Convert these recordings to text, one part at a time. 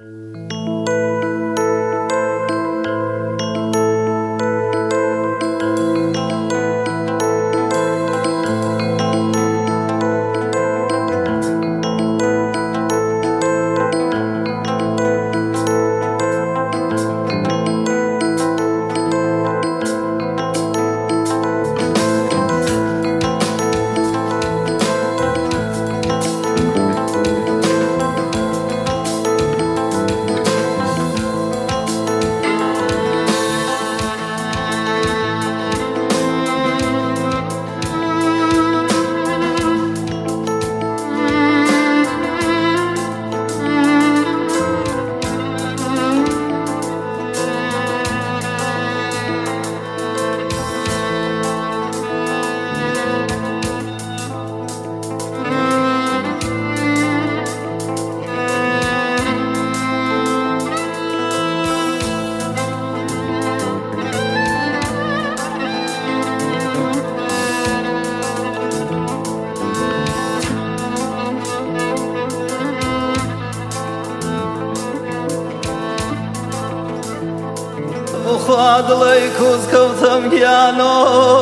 خادڵی کوز کەوتم گیانۆ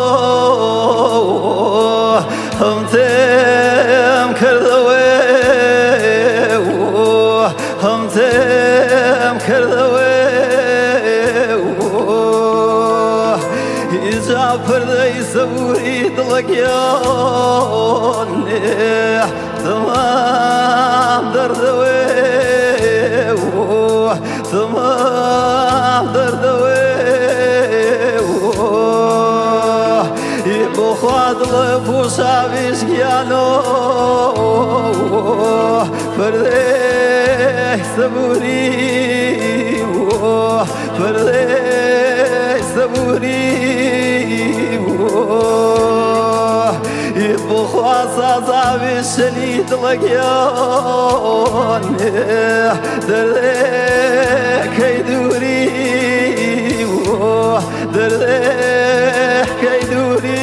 هەم تێم کردەوێ هەم تێم کردەوێ هیچا پردەی سەبووری دڵەگیانێ تەمام دەردەوێ تەمام دەردەوێ بۆ خوا دڵە پوشاویش گیانۆ پردەی سەبووری پردەی سەبووری بۆ خوا سازاویش شەنی دڵەگیانێ دەردەکەی دووری دەردەکەی دووری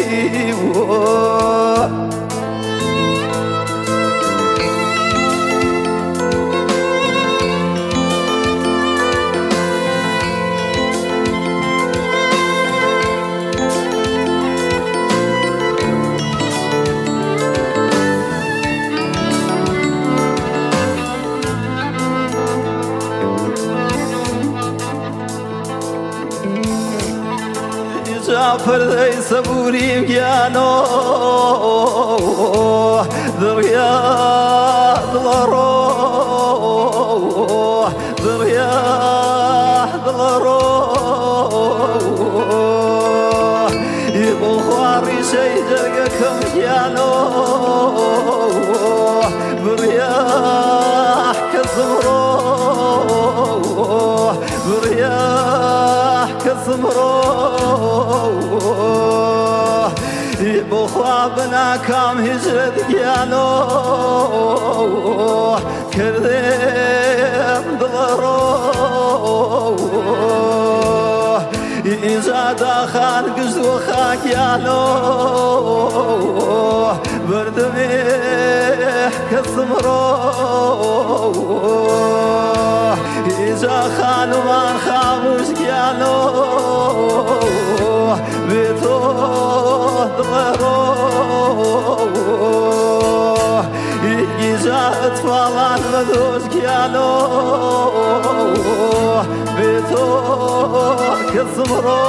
پردەی سەبووریم گیانۆ دڕیا دڵەڕۆ دڕیا دڵەڕۆ بۆ خوا ڕیشەی جەرگەکەم گیانۆ بڕیا کەسم ڕۆ بڕیا کەسم ڕۆ بۆ خوا بناکام هیجرەت گیانۆ کردێم دڵەڕۆ ئینجا داخان گشتوە خاکیانۆ بردمێ کەسم ڕۆ ئینجا خانومان خاموش گیانۆ بێتۆ دڵەڕۆ ئینجا ئەتفاڵان بەدۆش گیانۆ بێتۆ کەسم ڕۆ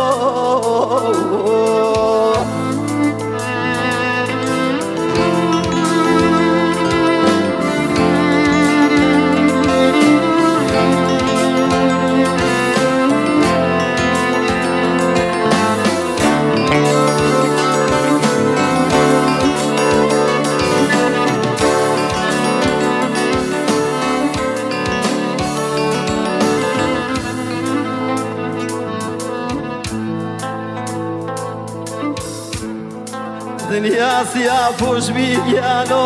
دنیا سیا پوش بی گیانۆ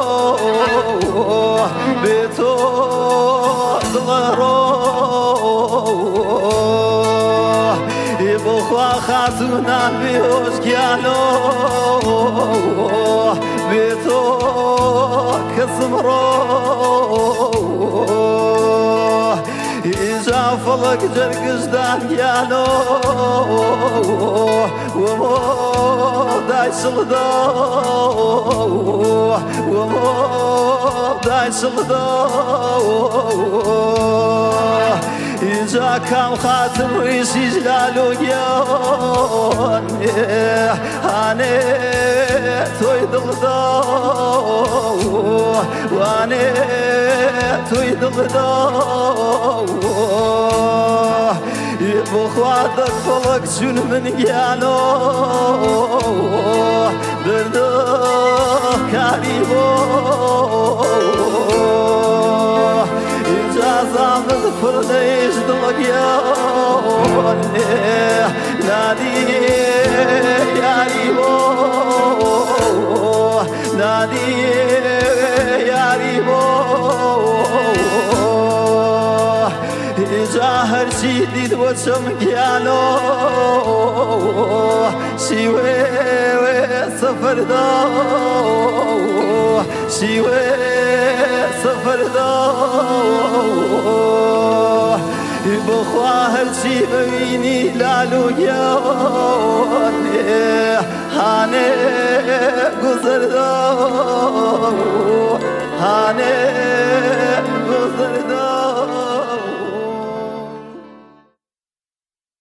بێتۆ دڵەڕۆ بۆ خوا خاتوونان بێهۆش گیانۆ بێتۆ کەسم ڕۆ فلك جرقزدان يانو ومو داي سلدو ومو داي سلدو إذا كان خاطر يسجلالو يوني هاني توي دلدو واني توي دلدو بخوادك فلك جون من يانو بردو كاريبو إجازة من فرديش دلقيوني نادي ياريبو نادي ياريبو جاهر جديد وشمكيانو شيوي سفر دو شيوي سفر دو بخواهر شي ببيني لالو يوني هاني گذر دو هاني